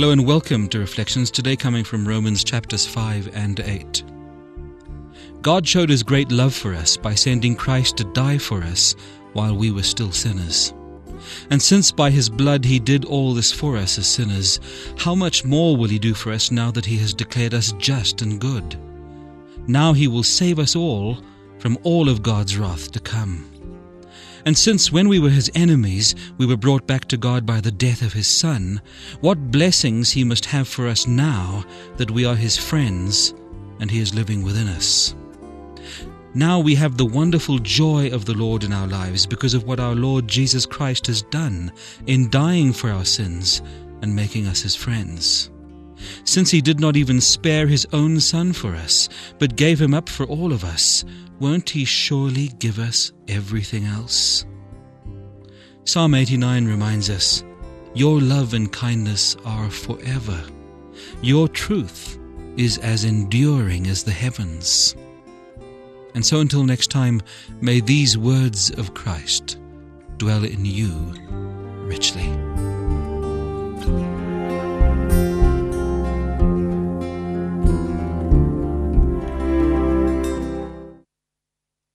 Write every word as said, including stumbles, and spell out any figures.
Hello and welcome to Reflections, today coming from Romans chapters five and eight. God showed His great love for us by sending Christ to die for us while we were still sinners. And since by His blood He did all this for us as sinners, how much more will He do for us now that He has declared us just and good? Now He will save us all from all of God's wrath to come. And since when we were His enemies, we were brought back to God by the death of His Son, what blessings He must have for us now that we are His friends and He is living within us. Now we have the wonderful joy of the Lord in our lives because of what our Lord Jesus Christ has done in dying for our sins and making us His friends. Since He did not even spare His own Son for us, but gave Him up for all of us, won't He surely give us everything else? Psalm eighty-nine reminds us, "Your love and kindness are forever. Your truth is as enduring as the heavens." And so until next time, may these words of Christ dwell in you richly.